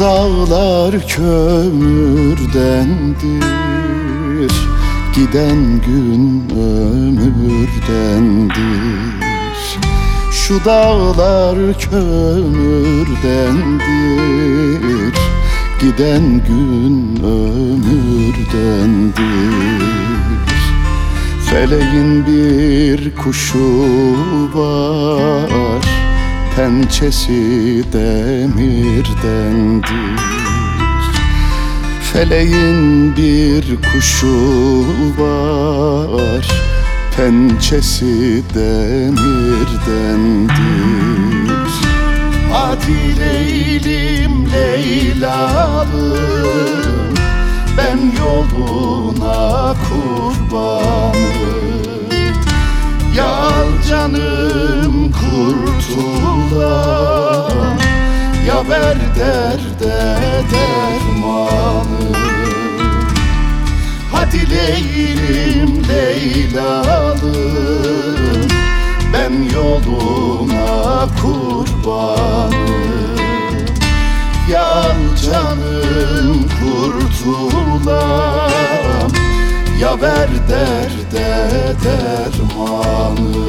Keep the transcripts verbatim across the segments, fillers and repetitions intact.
dağlar kömürdendir, giden gün ömürdendir. Şu dağlar kömürdendir, giden gün ömürdendir. Feleğin bir kuşu var, pençesi demirdendir. Feleğin bir kuşu var, pençesi demirdendir. Hadi Leylim Leylalım, ben yoluna kurbanım. Ya al canım kurtulam, ya ver derde dermanı. Hadi Leylim Leylalım, ben yoluna kurbanım. Ya al canım kurtulam, ya ver derde dermanı.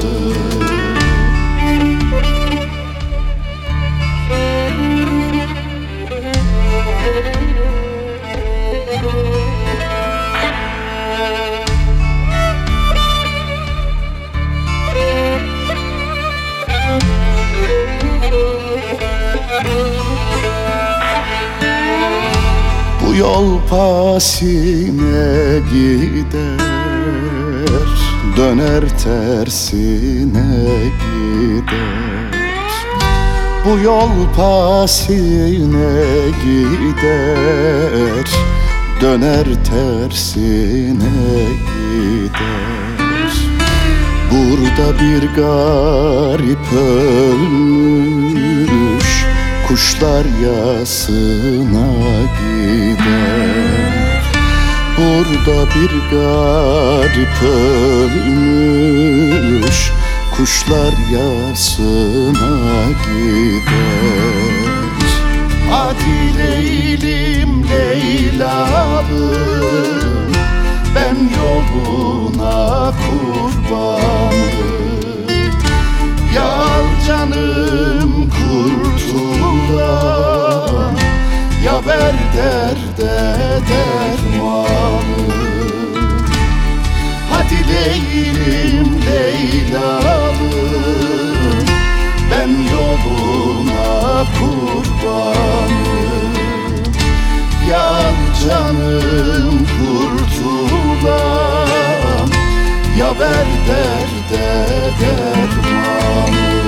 Bu yol pasine gider, döner tersine gider. Bu yol pasine gider, döner tersine gider. Burada bir garip ölmüş, kuşlar yasına gider. Burada bir garip ölmüş, kuşlar yasına gider. Hadi Leylim Leylalım, ben yoluna kurbanım. Ya al canım kurtulam, ya ver derde dermanı. Hadi Leylim Leylalım, ben yoluna kurbanım. Ya al canım kurtulam, ya ver derde dermanı.